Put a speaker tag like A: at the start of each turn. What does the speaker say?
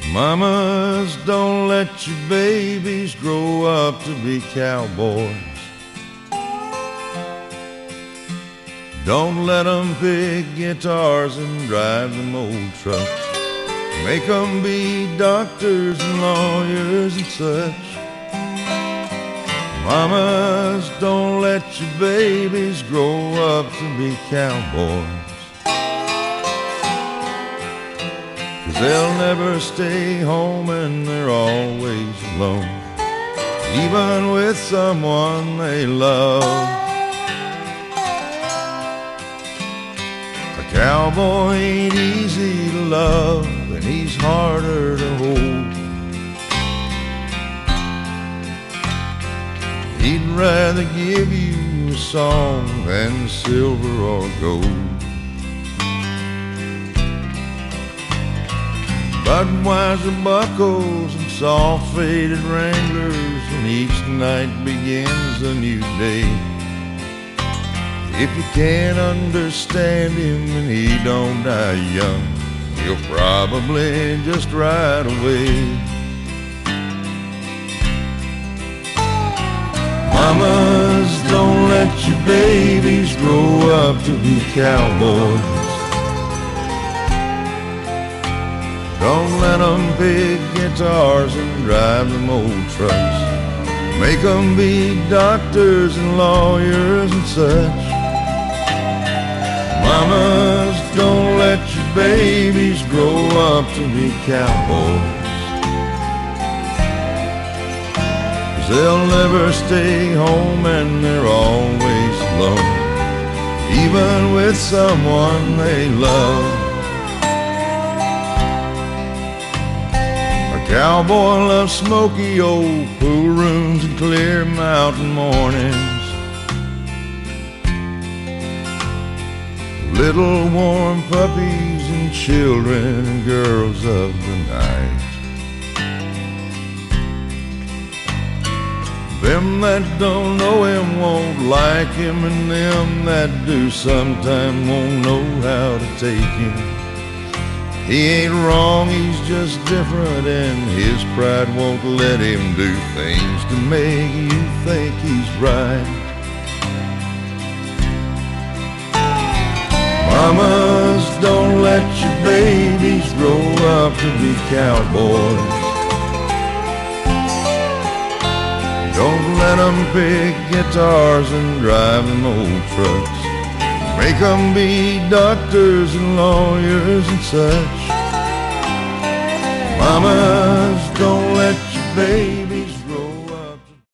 A: Mamas, don't let your babies grow up to be cowboys. Don't let them pick guitars and drive them old trucks. Make them be doctors and lawyers and such. Mamas, don't let your babies grow up to be cowboys. 'Cause they'll never stay home and they're always alone, even with someone they love. A cowboy ain't easy to love, and he's harder to hold. He'd rather give you a song than silver or gold. Budweiser buckles and soft-faded Wranglers, and each night begins a new day. If you can't understand him and he don't die young, he'll probably just ride away. Mamas, don't let your babies grow up to be cowboys. Don't let them pick guitars and drive them old trucks. Make them be doctors and lawyers and such. Mamas, don't let your babies grow up to be cowboys. 'Cause they'll never stay home and they're always alone, even with someone they love. A cowboy loves smoky old pool rooms and clear mountain mornings, little warm puppies and children and girls of the night. Them that don't know him won't like him, and them that do sometime won't know how to take him. He ain't wrong, he's just different, and his pride won't let him do things to make you think he's right. Mamas, don't let your babies grow up to be cowboys. Don't let them pick guitars and drive them old trucks. Make them be doctors and lawyers and such. Mamas, don't let your babies